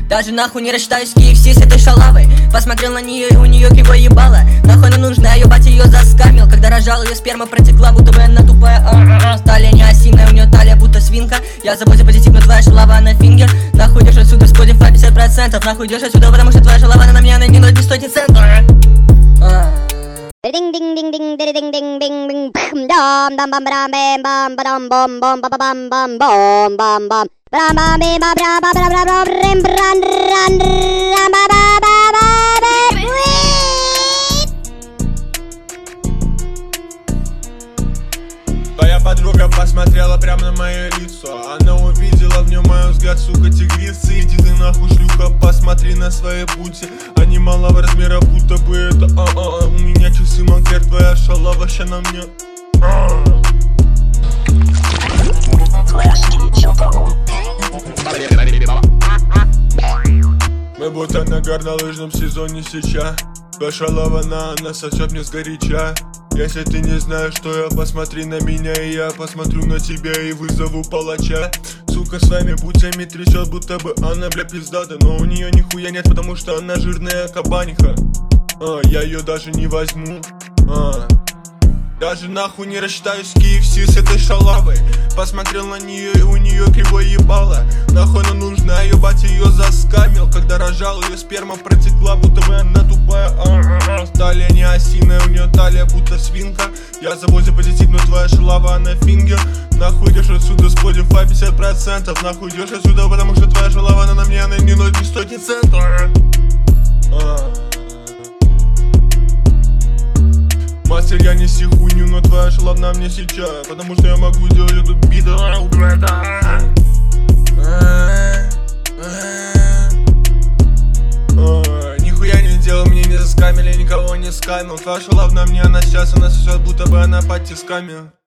Даже нахуй не рассчитаюсь KFC с этой шалавой. Посмотрел на нее и у нее кривое ебало. Нахуй она нужна, ее батя ее заскамил. Когда рожал, ее сперма протекла, будто бы она тупая. Талия не осиная, у нее талия будто свинка. Я забудь позитив, но твоя шалава, она фингер. Нахуй идешь отсюда, Spotify 50%. Нахуй идешь отсюда, потому что твоя шалава, она на меня, она не 0, не стоит ни цента. Ding ding ding ding ding ding ding ding ding dum dum bum bam bam bam bam bam bam bam bam bam bam bam bam bam bam bam bam bam bam rim bran ran ram ba ba ba ba Твоя подруга посмотрела прямо на мое лицо. Она увидела в нем мой взгляд, сука, тигрицы. Иди ты нахуй, шлюха, посмотри на свои пути. Они малого размера, будто бы это у меня часы Монклер, твоя шалава ща на мне. Мы будто на горнолыжном сезоне сейчас. Твоя шалава она сосет мне сгоряча. Если ты не знаешь, что я, посмотри на меня, и я посмотрю на тебя и вызову палача. Сука, своими путями трясет, будто бы она, бля, пиздата. Но у нее нихуя нет, потому что она жирная кабаниха. Я ее даже не возьму. Даже нахуй не рассчитаюсь KFC с этой шалавой. Посмотрел на нее и у нее кривое ебало. Нахуй она нужна, ее батя ее заскамил. Когда рожал, ее сперма протекла, будто бы она тупая. Талия не осиная, у нее талия будто свинка. Я завозю позитив, но твоя шалава, она фингер. Нахуй идешь отсюда, Spotify 50%. Нахуй идешь отсюда, потому что твоя шалава, она на мне, она не 0, не стоит ни цента. Мастер, я неси хуйню, но твоя шалава на мне сейчас. Потому что я могу делать эту биту. Нихуя не делал, мне не заскамили, никого не скамил. Твоя шалава на мне, она сейчас, она сосет, будто бы она под тисками.